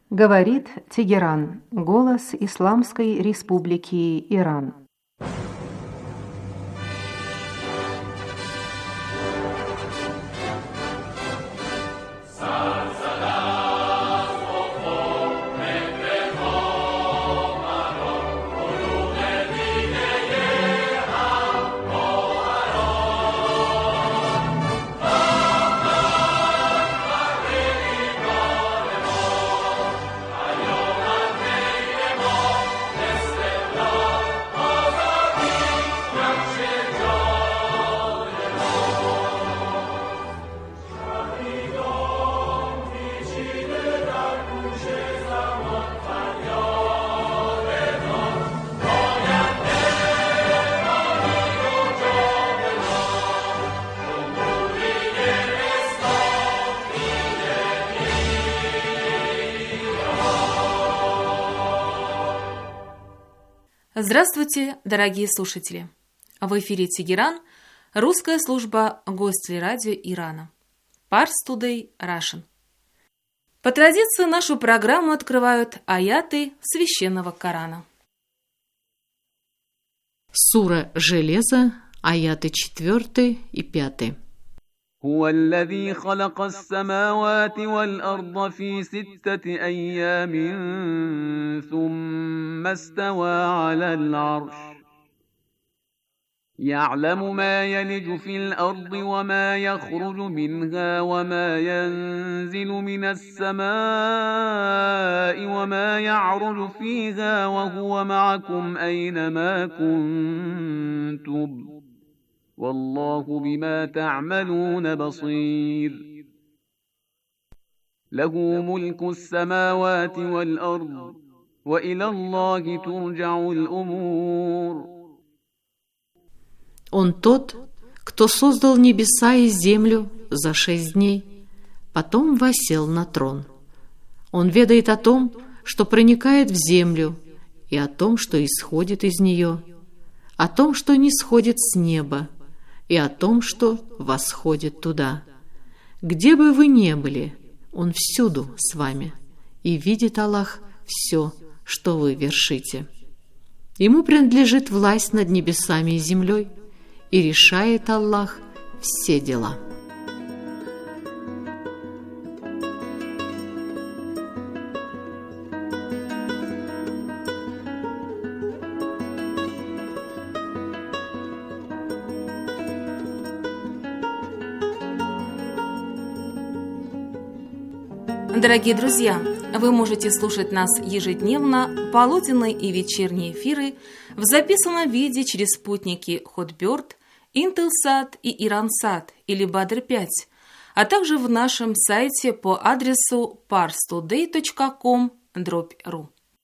Говорит Тегеран, голос Исламской Республики Иран. Здравствуйте, дорогие слушатели! В эфире Тегеран, русская служба Гостелерадио Ирана. Pars Today Russian. По традиции нашу программу открывают аяты Священного Корана. Сура Железо, аяты 4 и 5. هو الذي خلق السماوات والأرض في 6 أيام ثم استوى على العرش يعلم ما يلج في الأرض وما يخرج منها وما ينزل من السماء وما يعرج فيها وهو معكم أينما كنتم والله بما تعملون بصير له ملك السماوات والأرض وإلى الله ترجع الأمور. Он тот, кто создал небеса и землю за 6 дней, потом воссел на трон. Он ведает о том, что проникает в землю, и о том, что исходит из нее, о том, что не сходит с неба, и о том, что восходит туда. Где бы вы ни были, Он всюду с вами, и видит Аллах все, что вы вершите. Ему принадлежит власть над небесами и землей, и решает Аллах все дела. Дорогие друзья, вы можете слушать нас ежедневно, полуденные и вечерние эфиры в записанном виде через спутники Hotbird, Intelsat и Iransat или Badr-5, а также в нашем сайте по адресу parstoday.com/ru.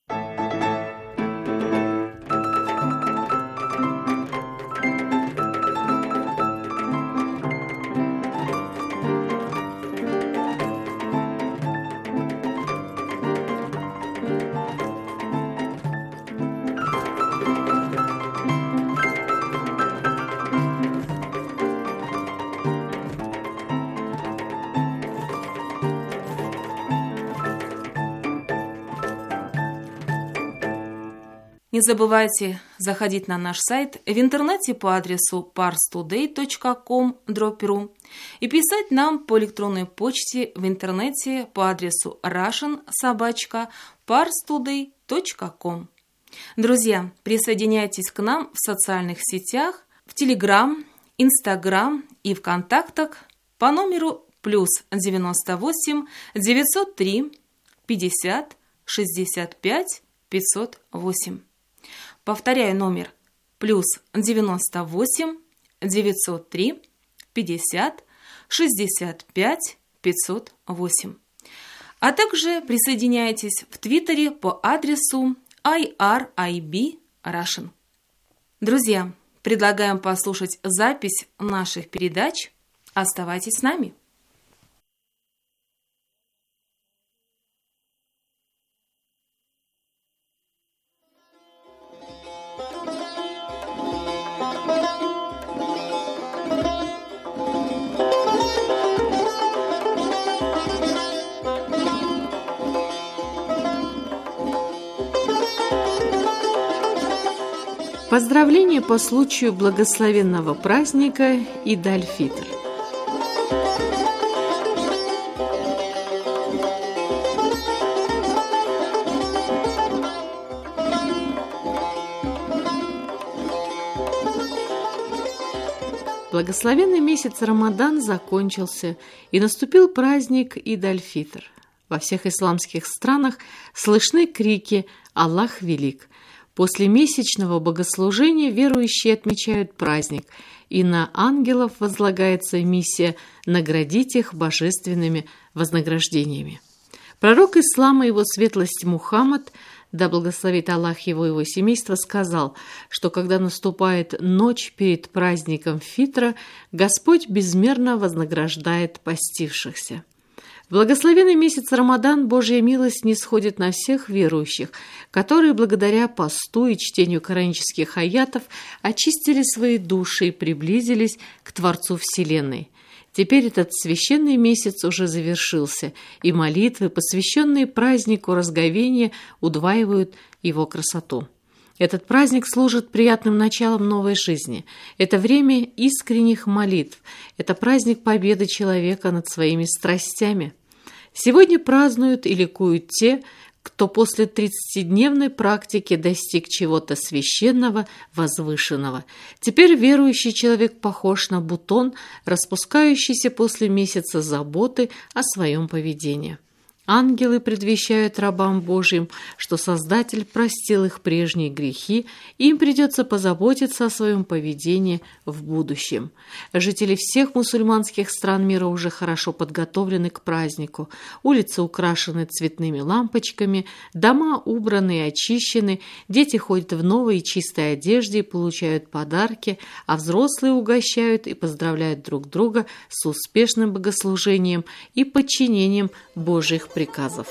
Не забывайте заходить на наш сайт в интернете по адресу parstoday.com/ru и писать нам по электронной почте в интернете по адресу russian@parstoday.com. Друзья, присоединяйтесь к нам в социальных сетях, в Telegram, Instagram и в контактах по номеру +98 903 50 65 508. Повторяю номер +98 903 50 65 508. А также присоединяйтесь в Твиттере по адресу IRIB Russian. Друзья, предлагаем послушать запись наших передач. Оставайтесь с нами. Поздравления по случаю благословенного праздника Ид-аль-Фитр. Благословенный месяц Рамадан закончился, и наступил праздник Ид-аль-Фитр. Во всех исламских странах слышны крики «Аллах велик». После месячного богослужения верующие отмечают праздник, и на ангелов возлагается миссия наградить их божественными вознаграждениями. Пророк ислама, его светлость Мухаммад, да благословит Аллах его и его семейство, сказал, что когда наступает ночь перед праздником Фитра, Господь безмерно вознаграждает постившихся. В благословенный месяц Рамадан Божья милость нисходит на всех верующих, которые благодаря посту и чтению коранических аятов очистили свои души и приблизились к Творцу Вселенной. Теперь этот священный месяц уже завершился, и молитвы, посвященные празднику Разговения, удваивают его красоту. Этот праздник служит приятным началом новой жизни. Это время искренних молитв. Это праздник победы человека над своими страстями. Сегодня празднуют и ликуют те, кто после 30-дневной практики достиг чего-то священного, возвышенного. Теперь верующий человек похож на бутон, распускающийся после месяца заботы о своем поведении. Ангелы предвещают рабам Божьим, что Создатель простил их прежние грехи, и им придется позаботиться о своем поведении в будущем. Жители всех мусульманских стран мира уже хорошо подготовлены к празднику. Улицы украшены цветными лампочками, дома убраны и очищены, дети ходят в новой и чистой одежде и получают подарки, а взрослые угощают и поздравляют друг друга с успешным богослужением и подчинением Божьих приказов.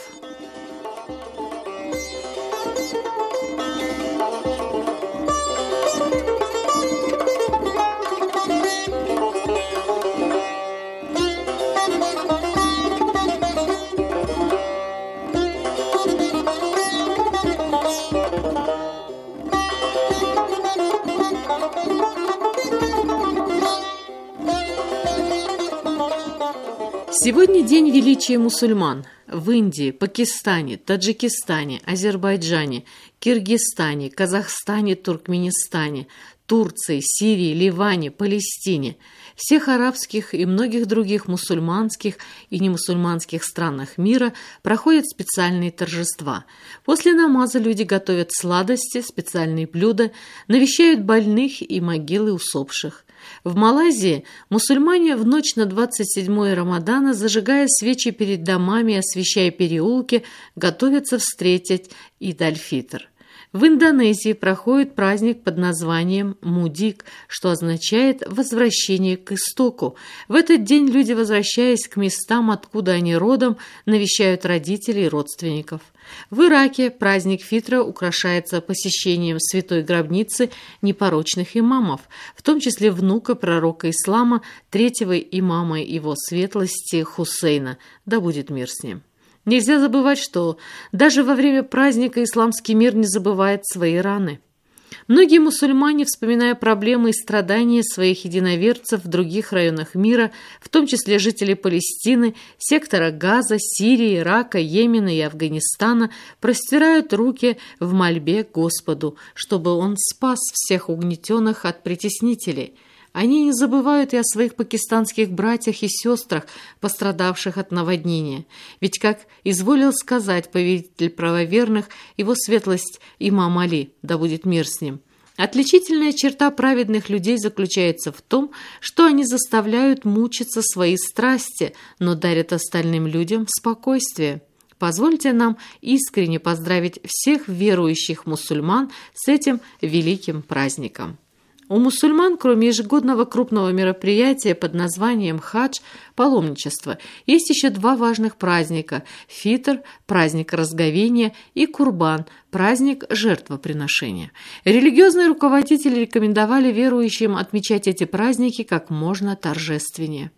Сегодня день величия мусульман. В Индии, Пакистане, Таджикистане, Азербайджане, Киргизстане, Казахстане, Туркменистане, Турции, Сирии, Ливане, Палестине, всех арабских и многих других мусульманских и немусульманских странах мира проходят специальные торжества. После намаза люди готовят сладости, специальные блюда, навещают больных и могилы усопших. В Малайзии мусульмане в ночь на 27-е Рамадана, зажигая свечи перед домами и освещая переулки, готовятся встретить Ид-аль-Фитр. В Индонезии проходит праздник под названием Мудик, что означает «возвращение к истоку». В этот день люди, возвращаясь к местам, откуда они родом, навещают родителей и родственников. В Ираке праздник Фитра украшается посещением святой гробницы непорочных имамов, в том числе внука пророка ислама, третьего имама его светлости Хусейна, да будет мир с ним. Нельзя забывать, что даже во время праздника исламский мир не забывает свои раны. Многие мусульмане, вспоминая проблемы и страдания своих единоверцев в других районах мира, в том числе жителей Палестины, сектора Газа, Сирии, Ирака, Йемена и Афганистана, простирают руки в мольбе к Господу, чтобы Он спас всех угнетенных от притеснителей. Они не забывают и о своих пакистанских братьях и сестрах, пострадавших от наводнения. Ведь, как изволил сказать повелитель правоверных, его светлость имам Али, да будет мир с ним, отличительная черта праведных людей заключается в том, что они заставляют мучиться свои страсти, но дарят остальным людям спокойствие. Позвольте нам искренне поздравить всех верующих мусульман с этим великим праздником. У мусульман, кроме ежегодного крупного мероприятия под названием хадж, паломничество, есть еще два важных праздника – Фитр, праздник Разговения, и Курбан, праздник жертвоприношения. Религиозные руководители рекомендовали верующим отмечать эти праздники как можно торжественнее.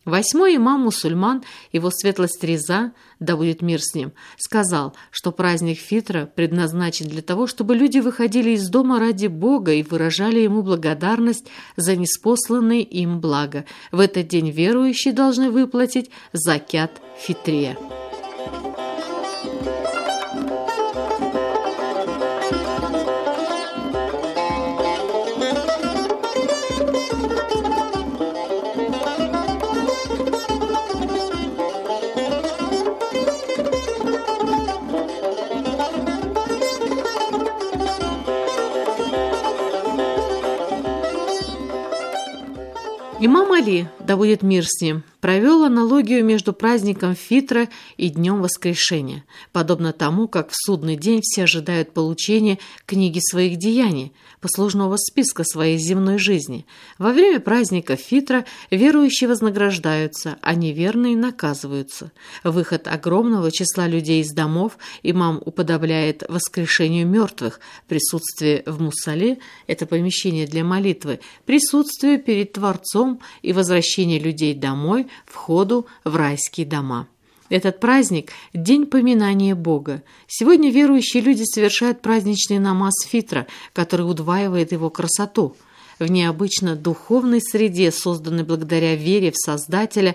8-й имам мусульман, его светлость Реза, да будет мир с ним, сказал, что праздник Фитра предназначен для того, чтобы люди выходили из дома ради Бога и выражали Ему благодарность за ниспосланные им блага. В этот день верующие должны выплатить закят фитре. Имам Али, да будет мир с ним, провел аналогию между праздником Фитра и Днем Воскрешения, подобно тому, как в судный день все ожидают получения книги своих деяний, послужного списка своей земной жизни. Во время праздника Фитра верующие вознаграждаются, а неверные наказываются. Выход огромного числа людей из домов имам уподобляет воскрешению мертвых, присутствие в муссале – это помещение для молитвы, присутствие перед Творцом и возвращение людей домой, входу в райские дома. Этот праздник – день поминания Бога. Сегодня верующие люди совершают праздничный намаз Фитра, который удваивает его красоту. В необычно духовной среде, созданной благодаря вере в Создателя,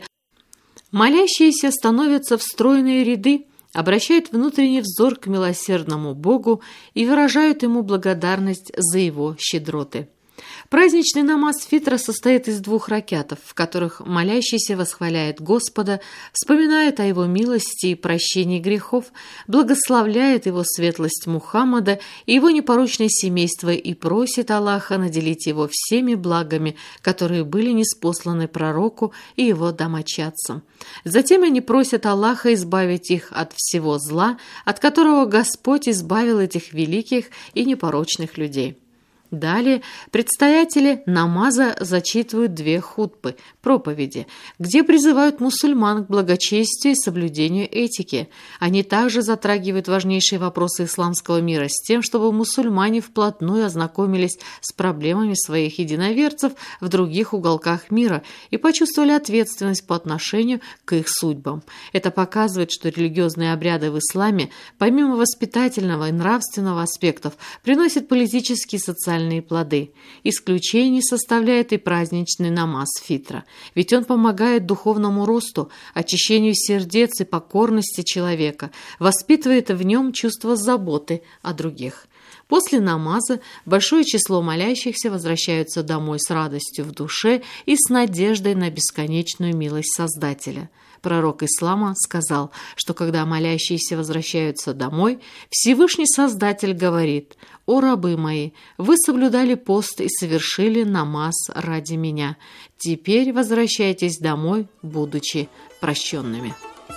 молящиеся становятся в стройные ряды, обращают внутренний взор к милосердному Богу и выражают Ему благодарность за Его щедроты. Праздничный намаз Фитра состоит из 2 ракятов, в которых молящийся восхваляет Господа, вспоминает о Его милости и прощении грехов, благословляет Его светлость Мухаммада и его непорочное семейство и просит Аллаха наделить его всеми благами, которые были ниспосланы пророку и его домочадцам. Затем они просят Аллаха избавить их от всего зла, от которого Господь избавил этих великих и непорочных людей. Далее предстоятели намаза зачитывают 2 хутбы, проповеди, где призывают мусульман к благочестию и соблюдению этики. Они также затрагивают важнейшие вопросы исламского мира с тем, чтобы мусульмане вплотную ознакомились с проблемами своих единоверцев в других уголках мира и почувствовали ответственность по отношению к их судьбам. Это показывает, что религиозные обряды в исламе, помимо воспитательного и нравственного аспектов, приносят политические и социальные плоды. Исключение составляет и праздничный намаз Фитра, ведь он помогает духовному росту, очищению сердец и покорности человека, воспитывает в нем чувство заботы о других. После намаза большое число молящихся возвращаются домой с радостью в душе и с надеждой на бесконечную милость Создателя. Пророк ислама сказал, что когда молящиеся возвращаются домой, Всевышний Создатель говорит: «О рабы мои, вы соблюдали пост и совершили намаз ради меня. Теперь возвращайтесь домой, будучи прощенными».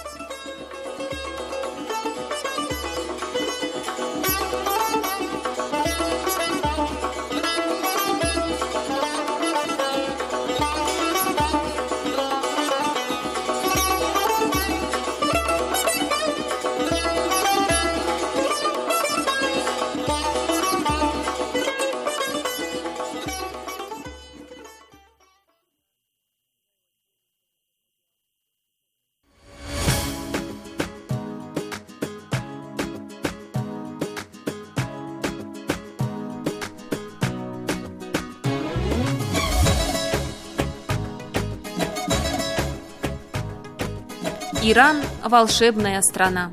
Иран – волшебная страна.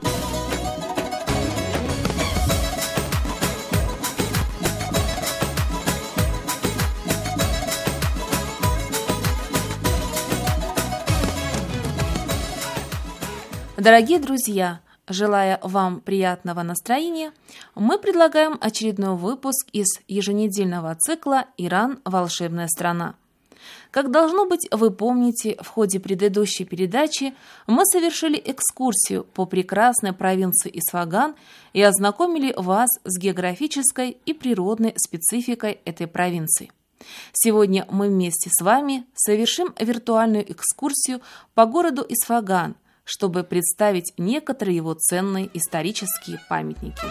Дорогие друзья, желая вам приятного настроения, мы предлагаем очередной выпуск из еженедельного цикла «Иран – волшебная страна». Как должно быть, вы помните, в ходе предыдущей передачи мы совершили экскурсию по прекрасной провинции Исфаган и ознакомили вас с географической и природной спецификой этой провинции. Сегодня мы вместе с вами совершим виртуальную экскурсию по городу Исфаган, чтобы представить некоторые его ценные исторические памятники.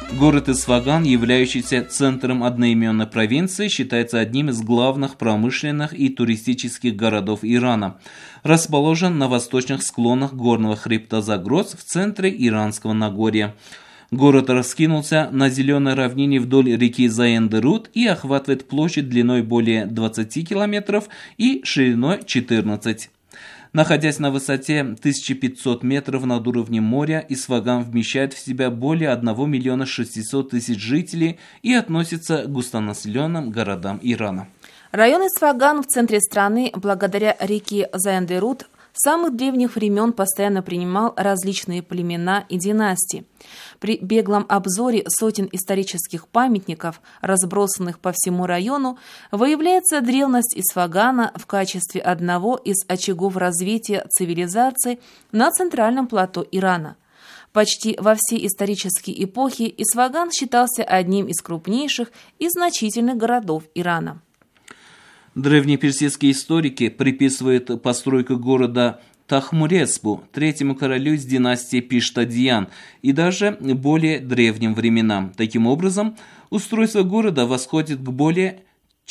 Город Исфаган, являющийся центром одноименной провинции, считается одним из главных промышленных и туристических городов Ирана. Расположен на восточных склонах горного хребта Загроз в центре Иранского Нагорья. Город раскинулся на зеленой равнине вдоль реки Заендерут и охватывает площадь длиной более 20 километров и шириной 14. Находясь на высоте 1500 метров над уровнем моря, Исфаган вмещает в себя более 1 600 000 жителей и относится к густонаселенным городам Ирана. Район Исфаган в центре страны, благодаря реке Заендерут, с самых древних времен постоянно принимал различные племена и династии. При беглом обзоре сотен исторических памятников, разбросанных по всему району, выявляется древность Исфагана в качестве одного из очагов развития цивилизации на центральном плато Ирана. Почти во все исторические эпохи Исфаган считался одним из крупнейших и значительных городов Ирана. Древнеперсидские историки приписывают постройку города Тахмуресбу, третьему королю из династии Пиштадьян и даже более древним временам. Таким образом, устройство города восходит к более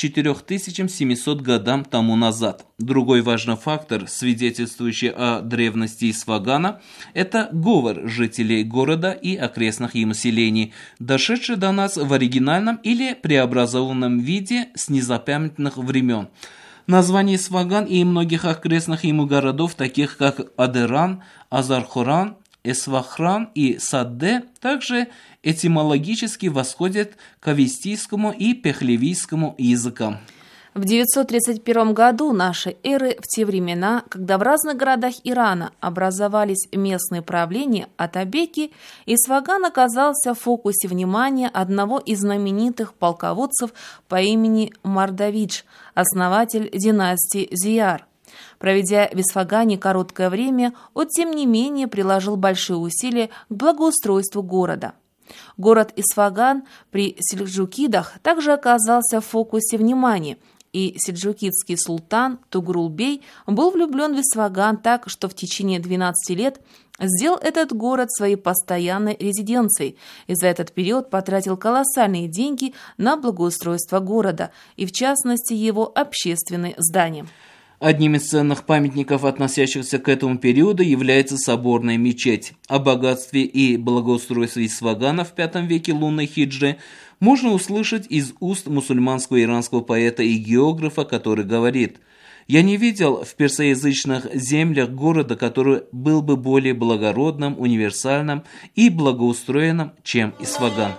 4700 годам тому назад. Другой важный фактор, свидетельствующий о древности Исфагана, это говор жителей города и окрестных ему селений, дошедший до нас в оригинальном или преобразованном виде с незапамятных времен. Название Исфаган и многих окрестных ему городов, таких как Адеран, Азархоран, Эсфахран и Садде, также этимологически восходят к авестийскому и пехлевийскому языкам. В 931 году нашей эры, в те времена, когда в разных городах Ирана образовались местные правления Атабеки, Исфаган оказался в фокусе внимания одного из знаменитых полководцев по имени Мардавидж, основатель династии Зияр. Проведя в Исфагане короткое время, он, тем не менее, приложил большие усилия к благоустройству города. Город Исфаган при сельджукидах также оказался в фокусе внимания, и сельджукидский султан Тугрул-бей был влюблен в Исфаган так, что в течение 12 лет сделал этот город своей постоянной резиденцией и за этот период потратил колоссальные деньги на благоустройство города и, в частности, его общественные здания. Одним из ценных памятников, относящихся к этому периоду, является соборная мечеть. О богатстве и благоустройстве Исфагана в V веке лунной хиджры можно услышать из уст мусульманского иранского поэта и географа, который говорит: «Я не видел в персоязычных землях города, который был бы более благородным, универсальным и благоустроенным, чем Исфаган».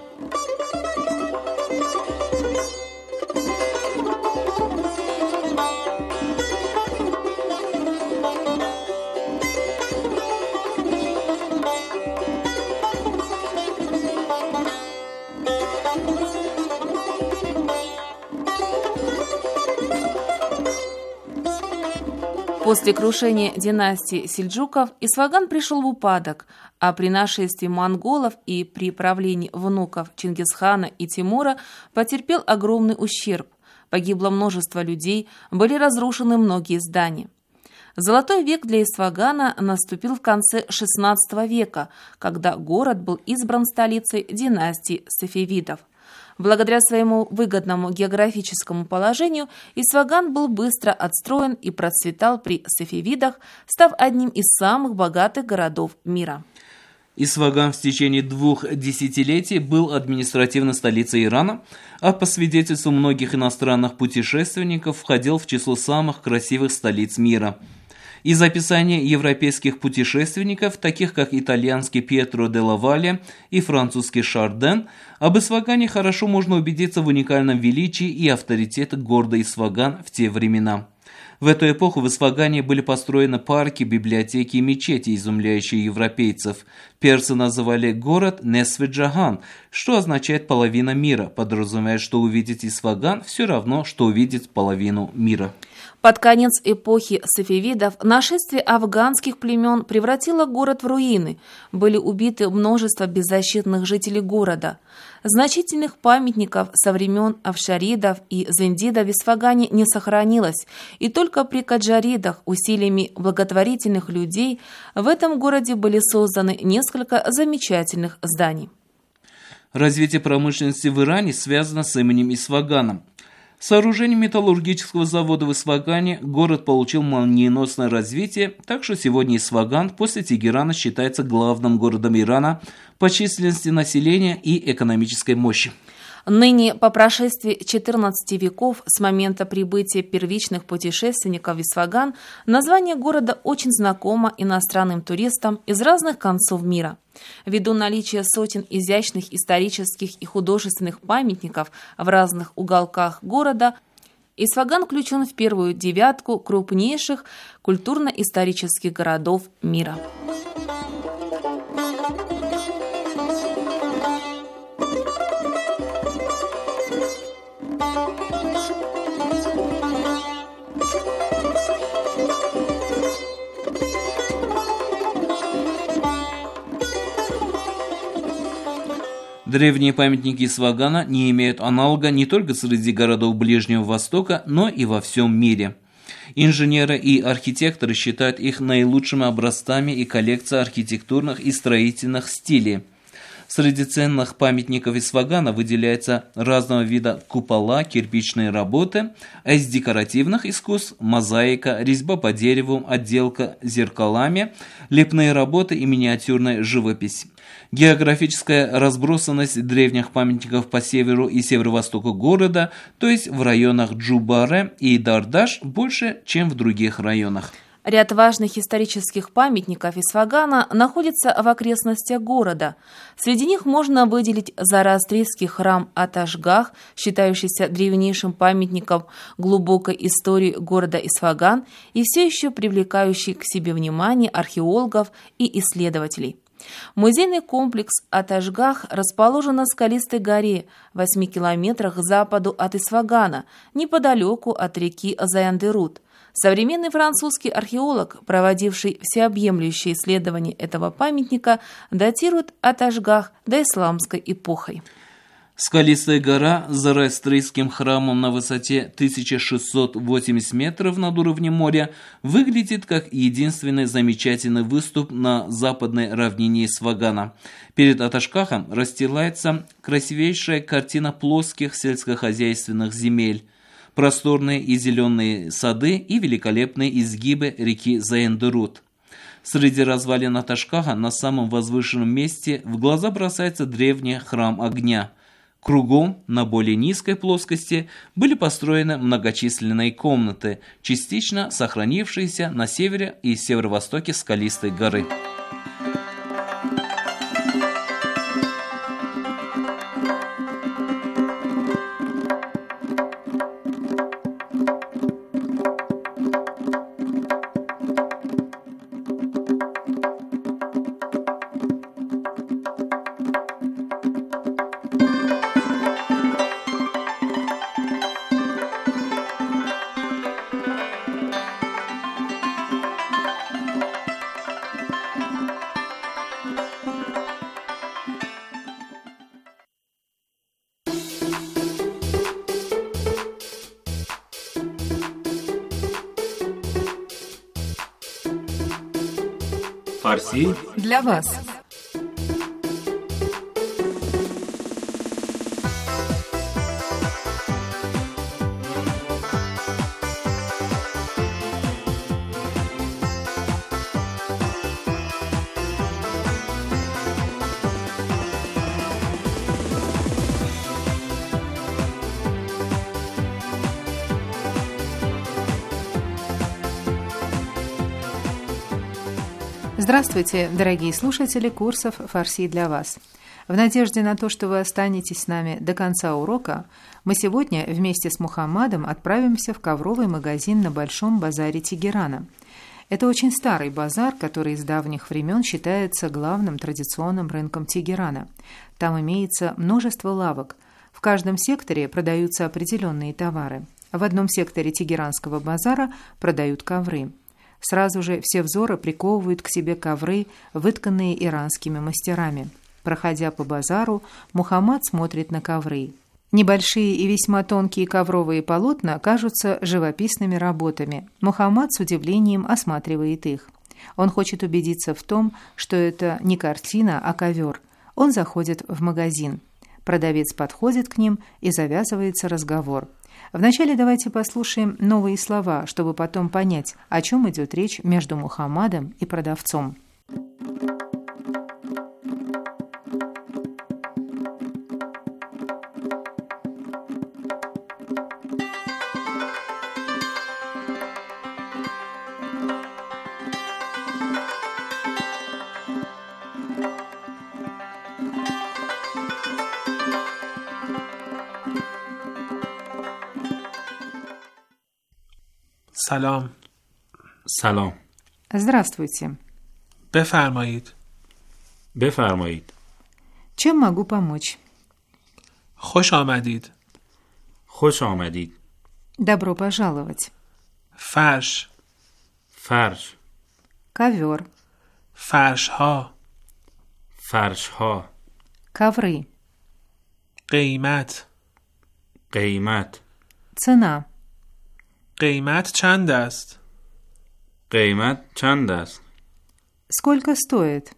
После крушения династии сельджуков Исфаган пришел в упадок, а при нашествии монголов и при правлении внуков Чингисхана и Тимура потерпел огромный ущерб. Погибло множество людей, были разрушены многие здания. Золотой век для Исфагана наступил в конце XVI века, когда город был избран столицей династии сафавидов. Благодаря своему выгодному географическому положению Исфаган был быстро отстроен и процветал при сафавидах, став одним из самых богатых городов мира. Исфаган в течение 2 десятилетий был административной столицей Ирана, а по свидетельству многих иностранных путешественников входил в число самых красивых столиц мира. Из описаний европейских путешественников, таких как итальянский Пьетро де Лавале и французский Шарден, об Исфагане хорошо можно убедиться в уникальном величии и авторитете города Исфаган в те времена. В эту эпоху в Исфагане были построены парки, библиотеки и мечети, изумляющие европейцев. Персы называли город Несве-Джахан, что означает «половина мира», подразумевая, что увидеть Исфаган все равно, что увидеть половину мира. Под конец эпохи сафавидов нашествие афганских племен превратило город в руины. Были убиты множество беззащитных жителей города. Значительных памятников со времен Афшаридов и Зендидов в Исфагане не сохранилось, и только при Каджаридах усилиями благотворительных людей в этом городе были созданы несколько замечательных зданий. Развитие промышленности в Иране связано с именем Исфагана. С сооружением металлургического завода в Исфагане город получил молниеносное развитие, так что сегодня Исфаган после Тегерана считается главным городом Ирана по численности населения и экономической мощи. Ныне, по прошествии 14 веков с момента прибытия первичных путешественников в Исфаган, название города очень знакомо иностранным туристам из разных концов мира. Ввиду наличия сотен изящных исторических и художественных памятников в разных уголках города, Исфаган включен в первую девятку крупнейших культурно-исторических городов мира. Древние памятники Исфагана не имеют аналога не только среди городов Ближнего Востока, но и во всем мире. Инженеры и архитекторы считают их наилучшими образцами и коллекцией архитектурных и строительных стилей. Среди ценных памятников Исфагана выделяются разного вида купола, кирпичные работы, а из декоративных искусств – мозаика, резьба по дереву, отделка зеркалами, лепные работы и миниатюрная живопись. Географическая разбросанность древних памятников по северу и северо-востоку города, то есть в районах Джубаре и Дардаш, больше, чем в других районах. Ряд важных исторических памятников Исфагана находится в окрестностях города. Среди них можно выделить зороастрийский храм Аташгах, считающийся древнейшим памятником глубокой истории города Исфаган и все еще привлекающий к себе внимание археологов и исследователей. Музейный комплекс Аташгах расположен на скалистой горе в 8 километрах к западу от Исфагана, неподалеку от реки Заяндерут. Современный французский археолог, проводивший всеобъемлющие исследования этого памятника, датирует Аташгах доисламской эпохой. Скалистая гора с зороастрийским храмом на высоте 1680 метров над уровнем моря выглядит как единственный замечательный выступ на западной равнине Исфагана. Перед Аташгахом расстилается красивейшая картина плоских сельскохозяйственных земель, просторные и зеленые сады и великолепные изгибы реки Заяндерут. Среди развалин Аташгаха на самом возвышенном месте в глаза бросается древний храм огня. Кругом, на более низкой плоскости, были построены многочисленные комнаты, частично сохранившиеся на севере и северо-востоке скалистой горы. Фарси для вас. Здравствуйте, дорогие слушатели курсов «Фарси для вас». В надежде на то, что вы останетесь с нами до конца урока, мы сегодня вместе с Мухаммадом отправимся в ковровый магазин на Большом базаре Тегерана. Это очень старый базар, который с давних времен считается главным традиционным рынком Тегерана. Там имеется множество лавок. В каждом секторе продаются определенные товары. В одном секторе Тегеранского базара продают ковры. Сразу же все взоры приковывают к себе ковры, вытканные иранскими мастерами. Проходя по базару, Мухаммад смотрит на ковры. Небольшие и весьма тонкие ковровые полотна кажутся живописными работами. Мухаммад с удивлением осматривает их. Он хочет убедиться в том, что это не картина, а ковер. Он заходит в магазин. Продавец подходит к ним, и завязывается разговор. Вначале давайте послушаем новые слова, чтобы потом понять, о чем идет речь между Мухаммадом и продавцом. سلام. سلام. Здравствуйте. بفرمایید. بفرمایید. Чем могу помочь? خوش آمدید. خوش آمدید. Добро пожаловать. فرش. فرش. Ковер. فرشها. فرشها. Ковры. قیمت. قیمت. Цена. قیمت چند است؟ قیمت چند است؟ Сколько стоит?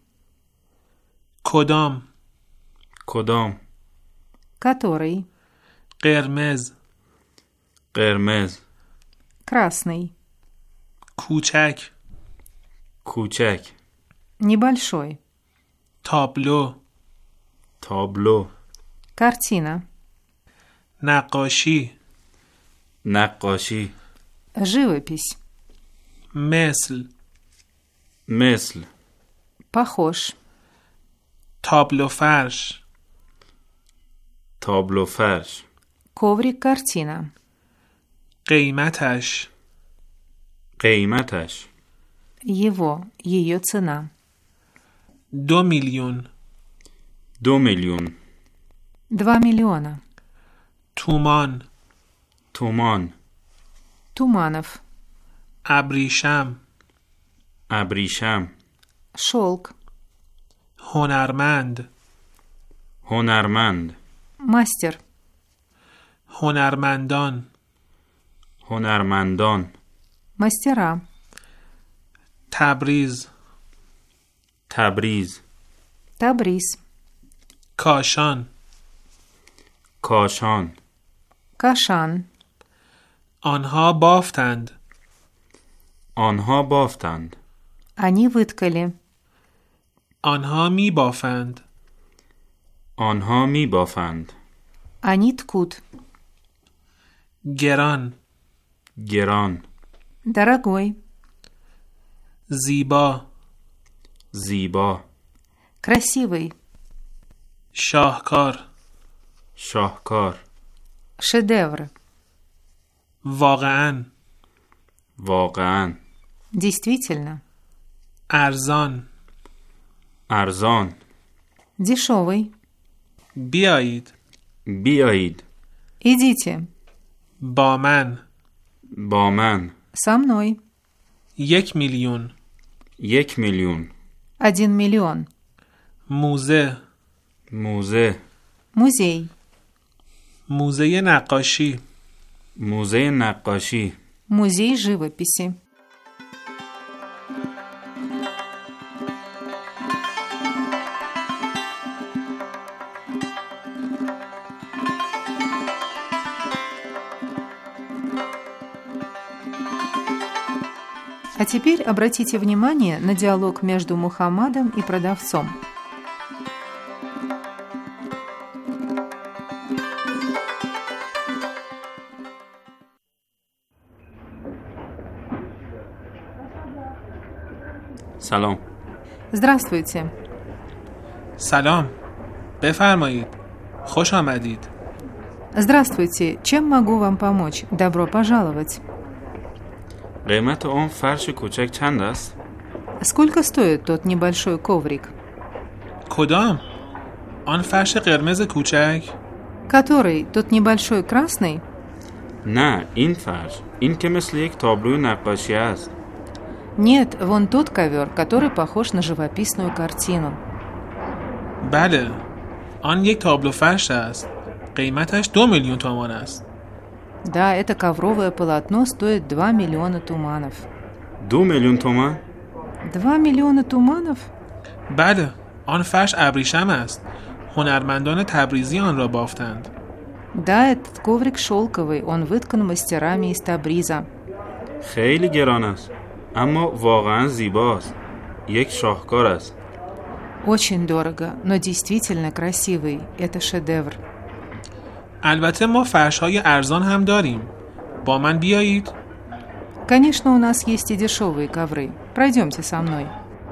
کدام؟ کدام؟ Который. قرمز. قرمز. Красный. کوچک. کوچک. Небольшой. تابلو. تابلو. Картина. نقاشی. نقاشی. Живопись. مثل. مثل. Похож. تابلو فرش. تابلو فرش. Коврик-картина. قیمتش. قیمتش. Его. Ее цена. 2 میلیون. 2 میلیون. 2 миллиона. تومان. تومان. Туманов. ابریشم. ابریشم. Шелк. هنرمند. هنرمند. Мастер. هنرمندان. هنرمندان. Мастера. تبریز. تبریز. Табриз. کاشان. کاشان. Кашан. آنها بافتند. آنها بافتند. Они выткали. آنها می بافند. آنها می بافند. Они ткут. گران. گران. Дорогой. زیبا. زیبا. Красивый. شاهکار. شاهکار. Шедевр. واقعاً. واقعاً. Действительно. ارزان. ارزان. Дешевый. بیایید. بیایید. Идите. با من. با من. Со мной. 1 میلیون. 1 میلیون. 1 миллион. موزه. موزه. Музей. موزه نقاشی. موزه نقاشی. Музей живописи. А теперь обратите внимание на диалог между Мухаммадом и продавцом. سلام. Здравствуйте. سلام. بفرمایید. خوش آمدید. Здравствуйте. Чем могу вам помочь? Добро пожаловать. قیمت اون فرش کوچک چند است؟ Сколько стоит тот небольшой коврик? کدام؟ آن فرش قرمز کوچک؟ Который? Тот небольшой красный? نه، این فرش. این که مثل یک تابلوی نقاشی است. Нет, вон тот ковер, который похож на живописную картину. بله. آن یک تابلو فرش است. قیمتش 2 میلیون تومان است. Да, это ковровое полотно стоит 2 миллиона туманов. 2 میلیون تومان؟ 2 миллиона туманов? بله. آن فرش ابریشم است. هنرمندان تبریزی آن را بافتند. Да, этот коврик шелковый, он выткан мастерами из Табриза. خیلی گران است اما واقعا زیباست. یک شاهکار است. Очень дорого, но действительно красивый. Это шедевр. البته ما فرش‌های ارزان هم داریم. با من بیایید. Конечно, у нас есть и дешевые ковры. Пройдемте со мной.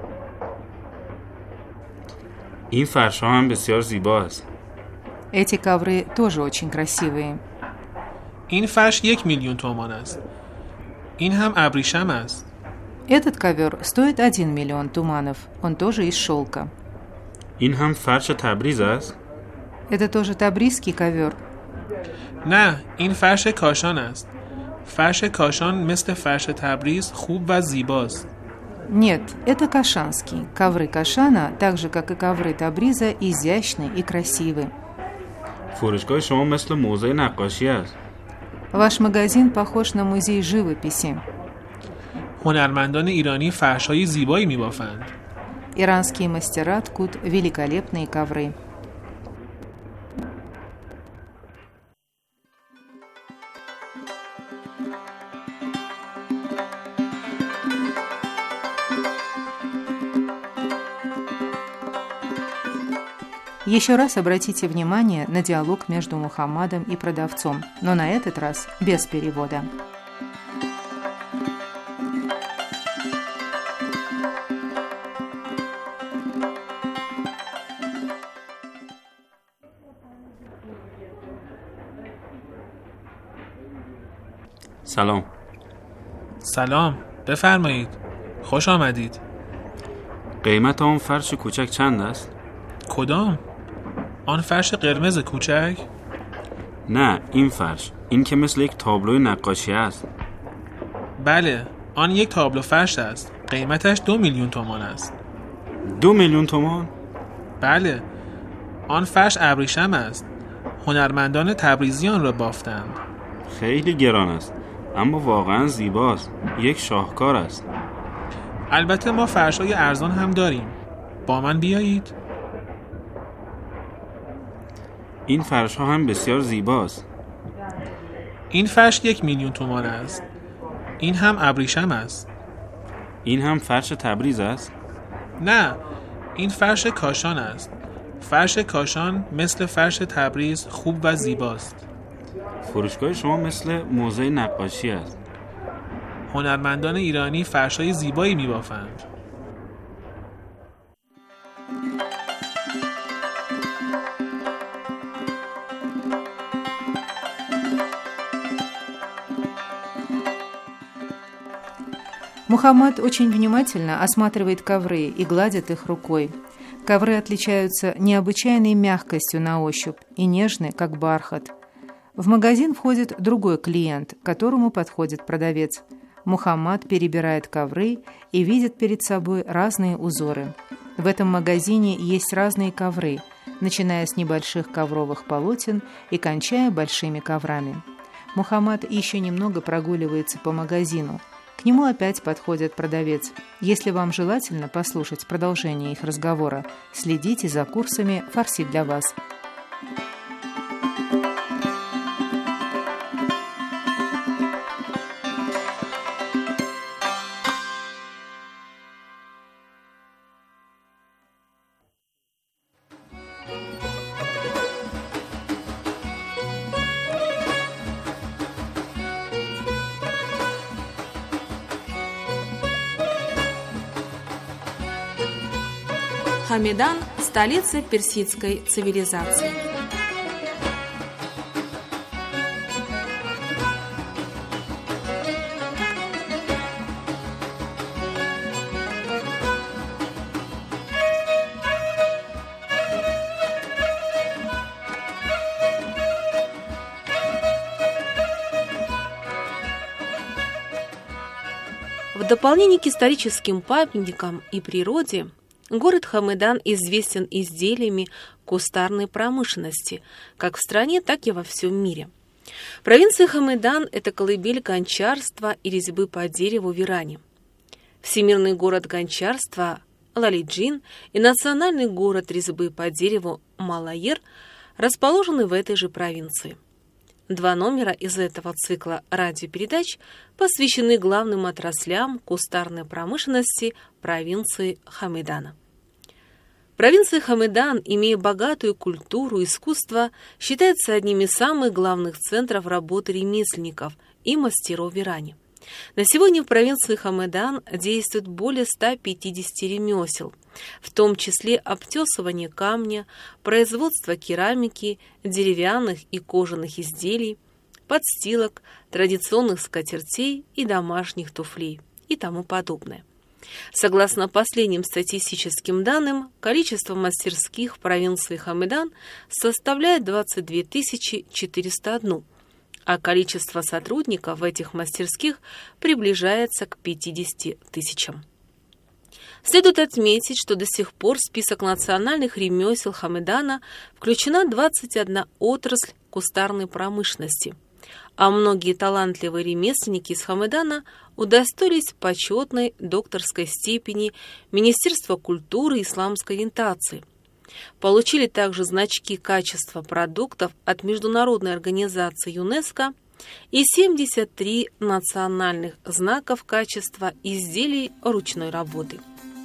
این فرش‌ها هم بسیار زیبا است. Эти ковры тоже очень красивые. این فرش 1 میلیون تومان است. این هم ابریشم است. Этот ковер стоит 1 миллион туманов. Он тоже из шелка. این هم فرش تبریز است. Это тоже табризский ковер. نه، این فرش کاشان است. فرش کاشان مثل فرش تبریز خوب و زیباست. Нет, это кашанский. Ковры Кашана, так же как и ковры Табриза, изящны и красивы. فروشگاه شما مثل موزه نقاشی است. Ваш магазин похож на музей живописи. هنرمندان ایرانی فرش‌های زیبایی می‌بافند. Иранские мастера ткут великолепные ковры. Еще раз обратите внимание на диалог между Мухаммадом и продавцом, но на этот раз без перевода. سلام. سلام، بفرمایید. خوش آمدید. قیمت آن فرش کوچک چند است؟ کدام؟ آن فرش قرمز کوچک؟ نه، این فرش. این که مثل یک تابلوی نقاشی است. بله، آن یک تابلو فرش است. قیمتش 2 میلیون تومان است. 2 میلیون تومان؟ بله، آن فرش ابریشم است. هنرمندان تبریزی آن را بافتند. خیلی گران است اما واقعا زیباست. یک شاهکار است. البته ما فرش‌های ارزان هم داریم. با من بیایید. این فرش ها هم بسیار زیباست. این فرش 1 میلیون تومان است. این هم ابریشم است. این هم فرش تبریز است؟ نه، این فرش کاشان است. فرش کاشان مثل فرش تبریز خوب و زیباست. فروشگاه شما مثل موزه نقاشی است. هنرمندان ایرانی فرش‌های زیبایی می‌بافند. Мухаммад очень внимательно осматривает ковры и гладит их рукой. Ковры отличаются необычайной мягкостью на ощупь и нежны, как бархат. В магазин входит другой клиент, к которому подходит продавец. Мухаммад перебирает ковры и видит перед собой разные узоры. В этом магазине есть разные ковры, начиная с небольших ковровых полотен и кончая большими коврами. Мухаммад еще немного прогуливается по магазину. К нему опять подходит продавец. Если вам желательно послушать продолжение их разговора, следите за курсами «Фарси для вас». Хамедан – столица персидской цивилизации. В дополнение к историческим памятникам и природе, город Хамедан известен изделиями кустарной промышленности, как в стране, так и во всем мире. Провинция Хамедан – это колыбель гончарства и резьбы по дереву в Иране. Всемирный город гончарства Лалиджин и национальный город резьбы по дереву Малайер расположены в этой же провинции. 2 номера из этого цикла радиопередач посвящены главным отраслям кустарной промышленности провинции Хамедана. Провинция Хамедан, имея богатую культуру и искусство, считается одним из самых главных центров работы ремесленников и мастеров в Иране. На сегодня в провинции Хамедан действует более 150 ремесел, в том числе обтесывание камня, производство керамики, деревянных и кожаных изделий, подстилок, традиционных скатертей и домашних туфлей и тому подобное. Согласно последним статистическим данным, количество мастерских в провинции Хамедан составляет 22 401, а количество сотрудников в этих мастерских приближается к 50 тысячам. Следует отметить, что до сих пор в список национальных ремесел Хамедана включена 21 отрасль кустарной промышленности, а многие талантливые ремесленники из Хамедана удостоились почетной докторской степени Министерства культуры и исламской ориентации. Получили также значки качества продуктов от Международной организации ЮНЕСКО и 73 национальных знаков качества изделий ручной работы.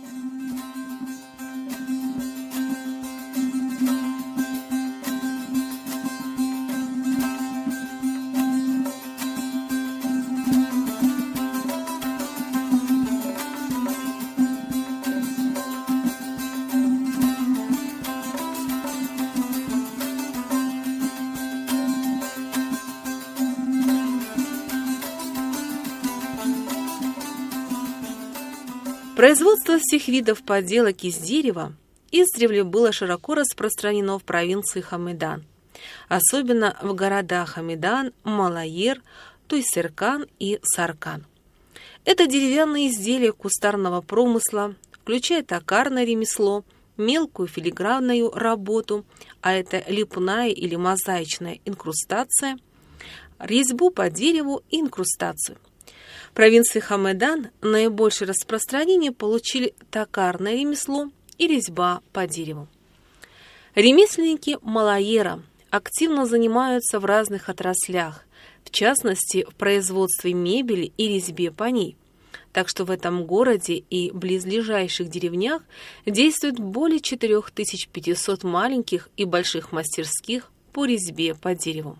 Производство всех видов поделок из дерева издревле было широко распространено в провинции Хамедан, особенно в городах Хамедан, Малайер, Туйсеркан и Саркан. Это деревянные изделия кустарного промысла, включая токарное ремесло, мелкую филигранную работу, а это лепная или мозаичная инкрустация, резьбу по дереву и инкрустацию. В провинции Хамедан наибольшее распространение получили токарное ремесло и резьба по дереву. Ремесленники Малайера активно занимаются в разных отраслях, в частности, в производстве мебели и резьбе по ней. Так что в этом городе и близлежащих деревнях действует более 4500 маленьких и больших мастерских по резьбе по дереву.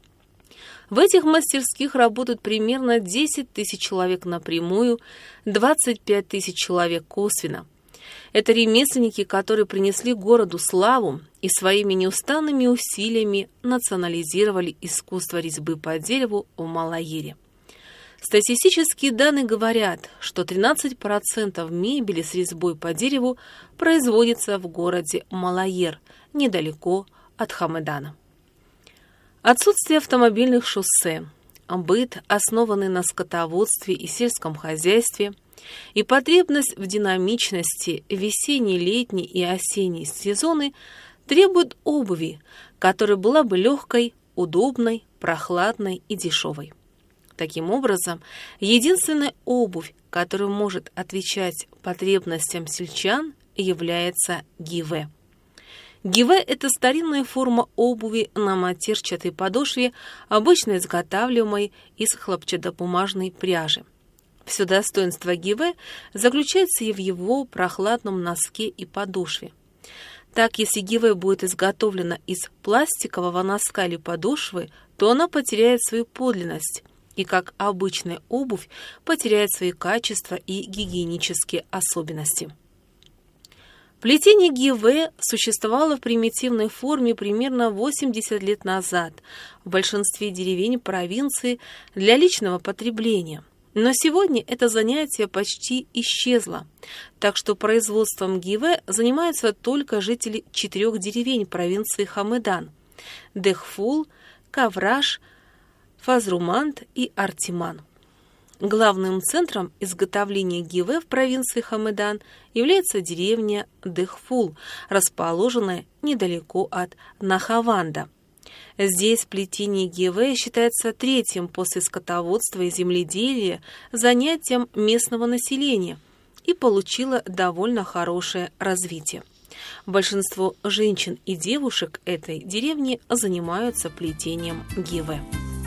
В этих мастерских работают примерно 10 тысяч человек напрямую, 25 тысяч человек косвенно. Это ремесленники, которые принесли городу славу и своими неустанными усилиями национализировали искусство резьбы по дереву в Малайере. Статистические данные говорят, что 13% мебели с резьбой по дереву производится в городе Малайер, недалеко от Хамедана. Отсутствие автомобильных шоссе, быт, основанный на скотоводстве и сельском хозяйстве, и потребность в динамичности весенней, летней и осенней сезоны требуют обуви, которая была бы легкой, удобной, прохладной и дешевой. Таким образом, единственная обувь, которая может отвечать потребностям сельчан, является гиве. Гиве – это старинная форма обуви на матерчатой подошве, обычно изготавливаемой из хлопчатобумажной пряжи. Все достоинство гиве заключается и в его прохладном носке и подошве. Так, если гиве будет изготовлена из пластикового носка или подошвы, то она потеряет свою подлинность и, как обычная обувь, потеряет свои качества и гигиенические особенности. Плетение гиве существовало в примитивной форме примерно 80 лет назад в большинстве деревень провинции для личного потребления. Но сегодня это занятие почти исчезло, так что производством гиве занимаются только жители 4 деревень провинции Хамедан – Дехфул, Кавраш, Фазруманд и Артиман. Главным центром изготовления гиве в провинции Хамедан является деревня Дехфул, расположенная недалеко от Нахаванда. Здесь плетение гиве считается третьим после скотоводства и земледелия занятием местного населения, и получила довольно хорошее развитие. Большинство женщин и девушек этой деревни занимаются плетением гиве.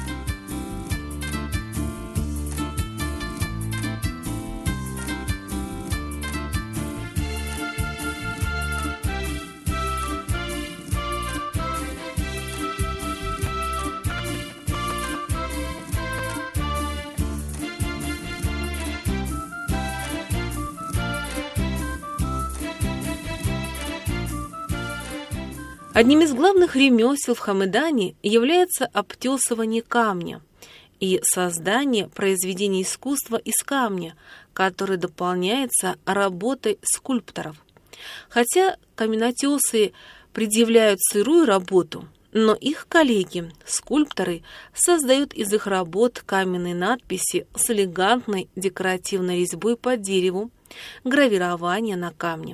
Одним из главных ремесел в Хамедане является обтесывание камня и создание произведений искусства из камня, который дополняется работой скульпторов. Хотя каменотесы предъявляют сырую работу, но их коллеги, скульпторы, создают из их работ каменные надписи с элегантной декоративной резьбой по дереву, гравирование на камне.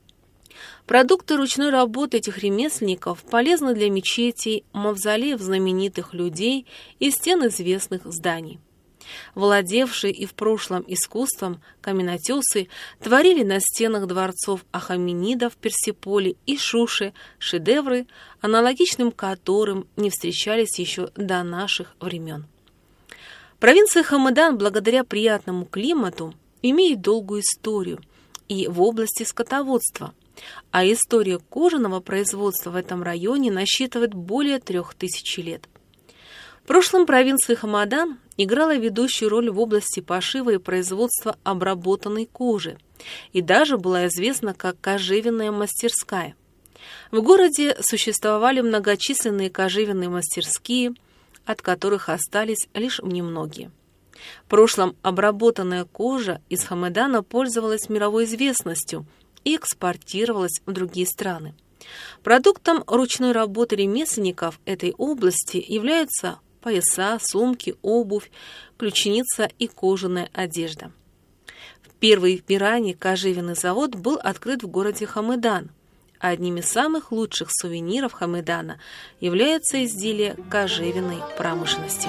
Продукты ручной работы этих ремесленников полезны для мечетей, мавзолеев знаменитых людей и стен известных зданий. Владевшие и в прошлом искусством каменотесы творили на стенах дворцов Ахаменидов в Персеполе и Шуше шедевры, аналогичным которым не встречались еще до наших времен. Провинция Хамедан, благодаря приятному климату, имеет долгую историю и в области скотоводства, а история кожаного производства в этом районе насчитывает более 3000 лет. В прошлом провинция Хамедан играла ведущую роль в области пошива и производства обработанной кожи и даже была известна как кожевенная мастерская. В городе существовали многочисленные кожевенные мастерские, от которых остались лишь немногие. В прошлом обработанная кожа из Хамедана пользовалась мировой известностью и экспортировалась в другие страны. Продуктом ручной работы ремесленников этой области являются пояса, сумки, обувь, ключница и кожаная одежда. Первый в Иране кожевенный завод был открыт в городе Хамедан. Одним из самых лучших сувениров Хамедана является изделие кожевенной промышленности.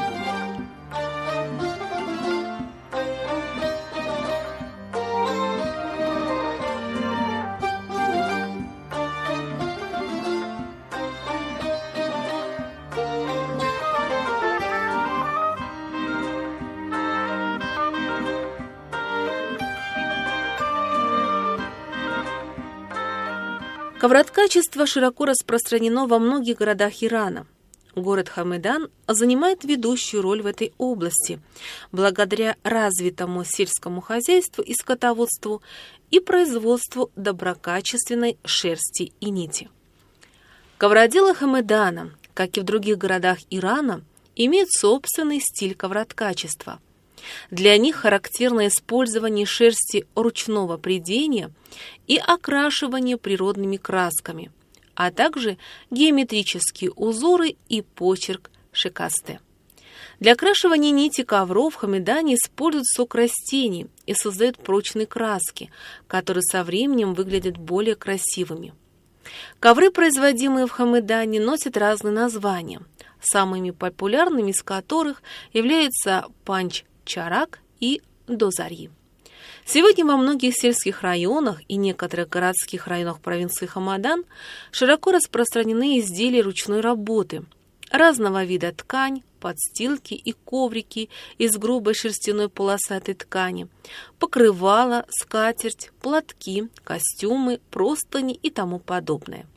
Ковроткачество широко распространено во многих городах Ирана. Город Хамедан занимает ведущую роль в этой области, благодаря развитому сельскому хозяйству и скотоводству и производству доброкачественной шерсти и нити. Ковроделы Хамедана, как и в других городах Ирана, имеют собственный стиль ковроткачества. Для них характерно использование шерсти ручного прядения и окрашивание природными красками, а также геометрические узоры и почерк шикасте. Для окрашивания нити ковров в Хамедане используют сок растений и создают прочные краски, которые со временем выглядят более красивыми. Ковры, производимые в Хамедане, носят разные названия, самыми популярными из которых являются панч-чарак и дозарьи. Сегодня во многих сельских районах и некоторых городских районах провинции Хамедан широко распространены изделия ручной работы, разного вида ткань, подстилки и коврики из грубой шерстяной полосатой ткани, покрывала, скатерть, платки, костюмы, простыни и тому подобное.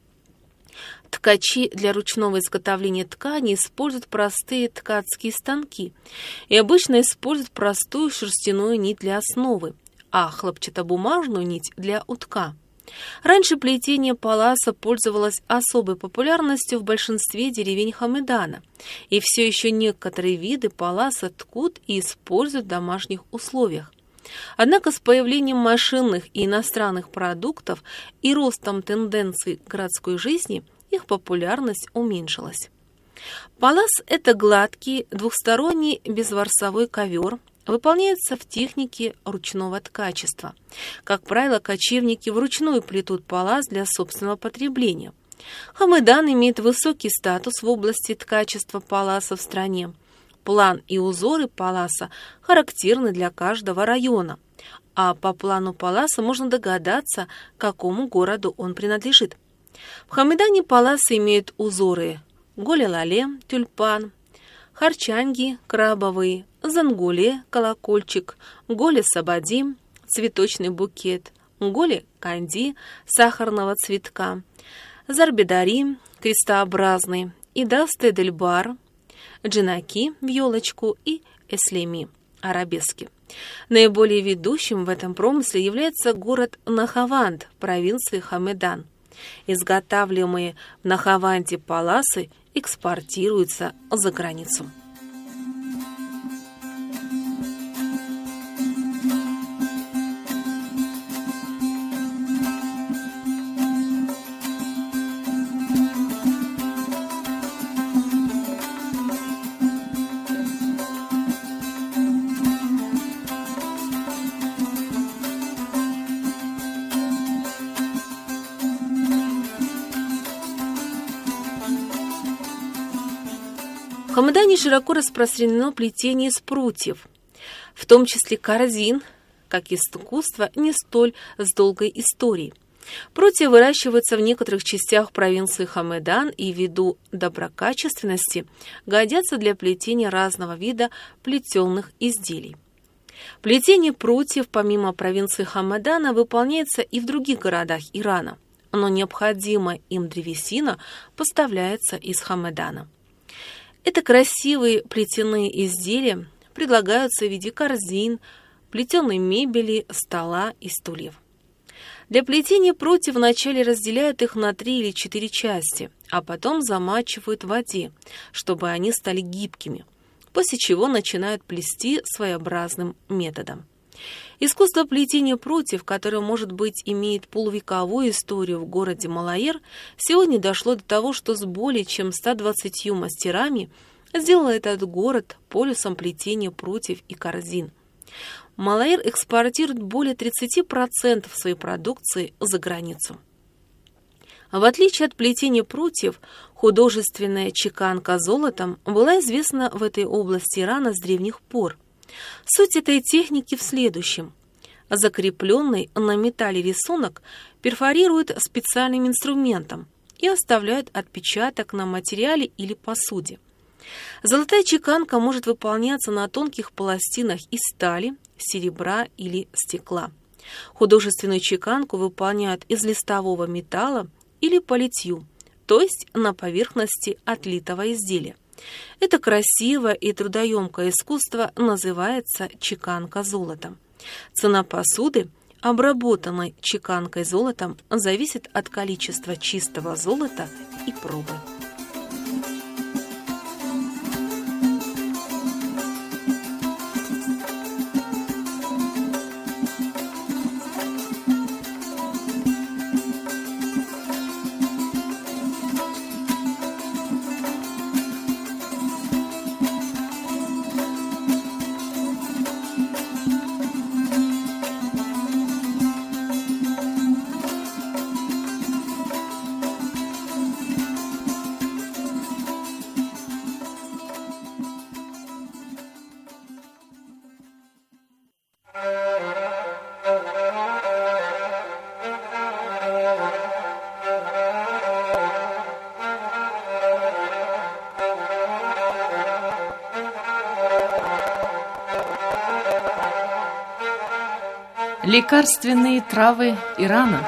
Ткачи для ручного изготовления ткани используют простые ткацкие станки и обычно используют простую шерстяную нить для основы, а хлопчатобумажную нить для утка. Раньше плетение паласа пользовалось особой популярностью в большинстве деревень Хамедана, и все еще некоторые виды паласа ткут и используют в домашних условиях. Однако с появлением машинных и иностранных продуктов и ростом тенденций городской жизни их популярность уменьшилась. Палас – это гладкий двухсторонний безворсовой ковер, выполняется в технике ручного ткачества. Как правило, кочевники вручную плетут палас для собственного потребления. Хамедан имеет высокий статус в области ткачества паласа в стране. План и узоры паласа характерны для каждого района. а по плану паласа можно догадаться, к какому городу он принадлежит. В Хамедане паласы имеют узоры голе-лале, тюльпан, харчанги, крабовые, зангуле, колокольчик, голе-сабади, цветочный букет, голе-канди, сахарного цветка, зарбедари, крестообразный, и дасте-дель-бар, джинаки, вьолочку и эслеми, арабески. Наиболее ведущим в этом промысле является город Нахаванд провинции Хамедан. Изготавливаемые в Нахаванде паласы экспортируются за границу. В Хамедане широко распространено плетение из прутьев, в том числе корзин, как искусство не столь с долгой историей. Прутья выращиваются в некоторых частях провинции Хамедан и ввиду доброкачественности годятся для плетения разного вида плетеных изделий. Плетение прутьев помимо провинции Хамедана выполняется и в других городах Ирана, но необходимая им древесина поставляется из Хамедана. Это красивые плетеные изделия предлагаются в виде корзин, плетеной мебели, стола и стульев. Для плетения прутьев вначале разделяют их на 3 или 4 части, а потом замачивают в воде, чтобы они стали гибкими, после чего начинают плести своеобразным методом. Искусство плетения прутьев, которое, может быть, имеет полувековую историю в городе Малаер, сегодня дошло до того, что с более чем 120 мастерами сделал этот город полюсом плетения прутьев и корзин. Малаер экспортирует более 30% своей продукции за границу. В отличие от плетения прутьев, художественная чеканка золотом была известна в этой области Ирана с древних пор. Суть этой техники в следующем. Закрепленный на металле рисунок перфорируют специальным инструментом и оставляют отпечаток на материале или посуде. Золотая чеканка может выполняться на тонких пластинах из стали, серебра или стекла. Художественную чеканку выполняют из листового металла или по литью, то есть на поверхности отлитого изделия. Это красивое и трудоемкое искусство называется чеканка золотом. Цена посуды, обработанной чеканкой золотом, зависит от количества чистого золота и пробы. Лекарственные травы Ирана.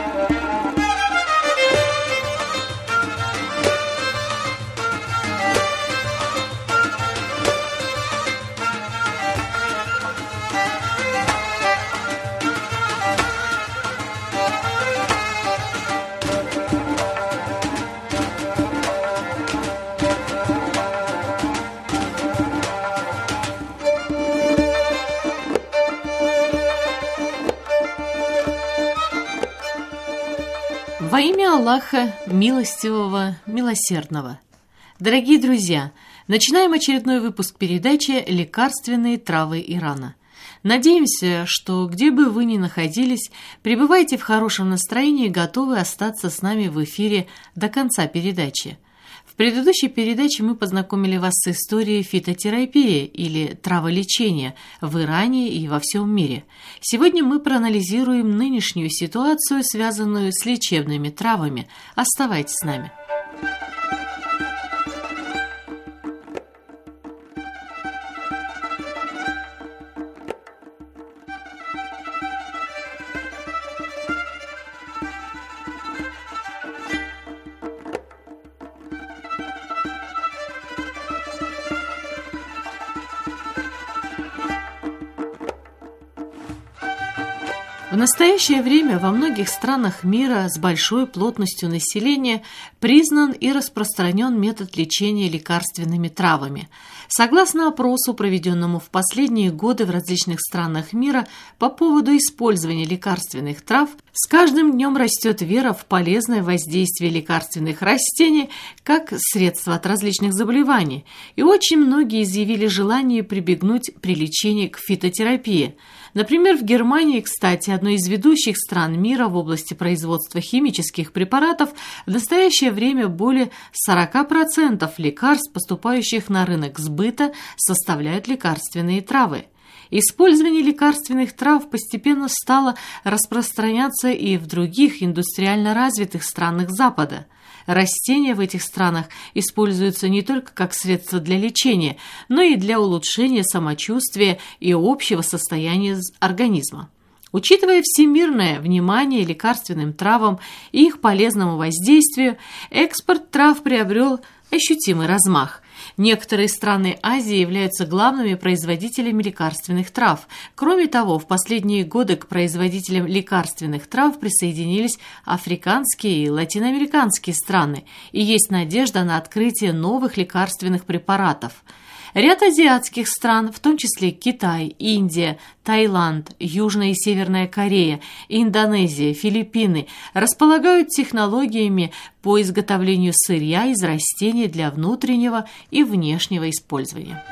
Во имя Аллаха, милостивого, милосердного. Дорогие друзья, начинаем очередной выпуск передачи «Лекарственные травы Ирана». Надеемся, что где бы вы ни находились, пребывайте в хорошем настроении и готовы остаться с нами в эфире до конца передачи. В предыдущей передаче мы познакомили вас с историей фитотерапии или траволечения в Иране и во всем мире. Сегодня мы проанализируем нынешнюю ситуацию, связанную с лечебными травами. Оставайтесь с нами. В настоящее время во многих странах мира с большой плотностью населения признан и распространен метод лечения лекарственными травами. Согласно опросу, проведенному в последние годы в различных странах мира по поводу использования лекарственных трав, с каждым днем растет вера в полезное воздействие лекарственных растений как средство от различных заболеваний, и очень многие изъявили желание прибегнуть при лечении к фитотерапии. Например, в Германии, кстати, одной из ведущих стран мира в области производства химических препаратов, в настоящее время более 40% лекарств, поступающих на рынок сбыта, составляют лекарственные травы. Использование лекарственных трав постепенно стало распространяться и в других индустриально развитых странах Запада. Растения в этих странах используются не только как средство для лечения, но и для улучшения самочувствия и общего состояния организма. Учитывая всемирное внимание лекарственным травам и их полезному воздействию, экспорт трав приобрел ощутимый размах. Некоторые страны Азии являются главными производителями лекарственных трав. Кроме того, в последние годы к производителям лекарственных трав присоединились африканские и латиноамериканские страны, и есть надежда на открытие новых лекарственных препаратов. Ряд азиатских стран, в том числе Китай, Индия, Таиланд, Южная и Северная Корея, Индонезия, Филиппины, располагают технологиями по изготовлению сырья из растений для внутреннего и внешнего использования.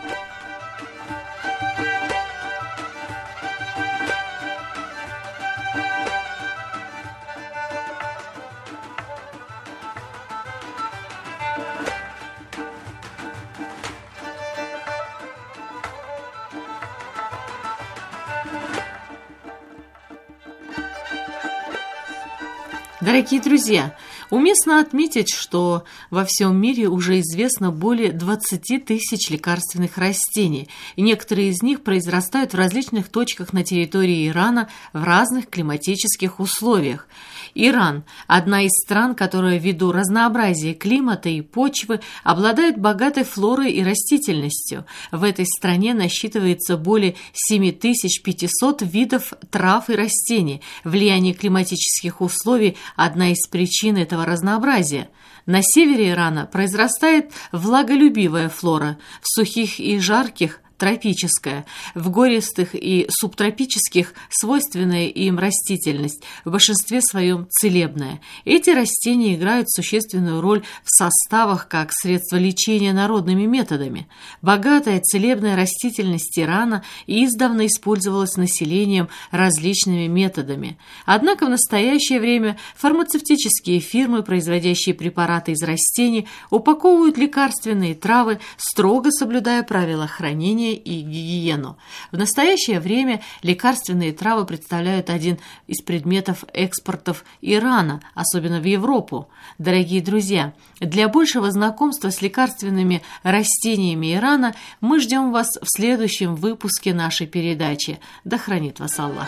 Дорогие друзья, уместно отметить, что во всем мире уже известно более 20 тысяч лекарственных растений, и некоторые из них произрастают в различных точках на территории Ирана в разных климатических условиях. Иран – одна из стран, которая ввиду разнообразия климата и почвы обладает богатой флорой и растительностью. В этой стране насчитывается более 7500 видов трав и растений. Влияние климатических условий – одна из причин этого разнообразия. На севере Ирана произрастает влаголюбивая флора, в сухих и жарких – тропическая, в гористых и субтропических свойственная им растительность, в большинстве своем целебная. Эти растения играют существенную роль в составах как средство лечения народными методами. Богатая целебная растительность Ирана издавна использовалась населением различными методами. Однако в настоящее время фармацевтические фирмы, производящие препараты из растений, упаковывают лекарственные травы, строго соблюдая правила хранения и гигиену. В настоящее время лекарственные травы представляют один из предметов экспортов Ирана, особенно в Европу. Дорогие друзья, для большего знакомства с лекарственными растениями Ирана мы ждем вас в следующем выпуске нашей передачи. Да хранит вас Аллах!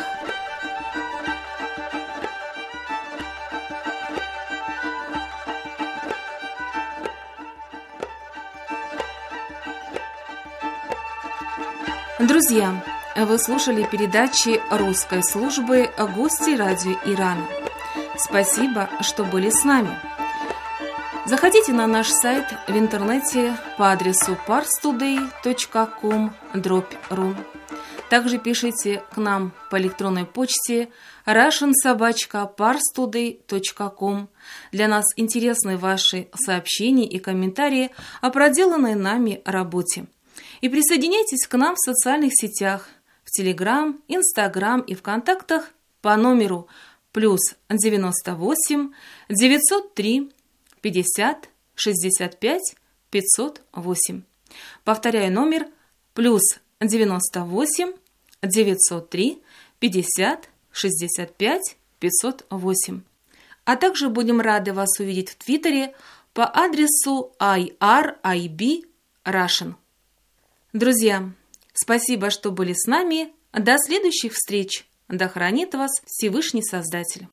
Друзья, вы слушали передачи русской службы «Гости радио Ирана». Спасибо, что были с нами. Заходите на наш сайт в интернете по адресу parstoday.com/ru. Также пишите к нам по электронной почте russian@parstoday.com. Для нас интересны ваши сообщения и комментарии о проделанной нами работе. И присоединяйтесь к нам в социальных сетях, в Телеграм, Инстаграм и ВКонтактах по номеру +98 903 50 65 508. Повторяю номер плюс 98 903 50 65 508. А также будем рады вас увидеть в Твиттере по адресу IRIB Russian. Друзья, спасибо, что были с нами. До следующих встреч. Да хранит вас Всевышний Создатель.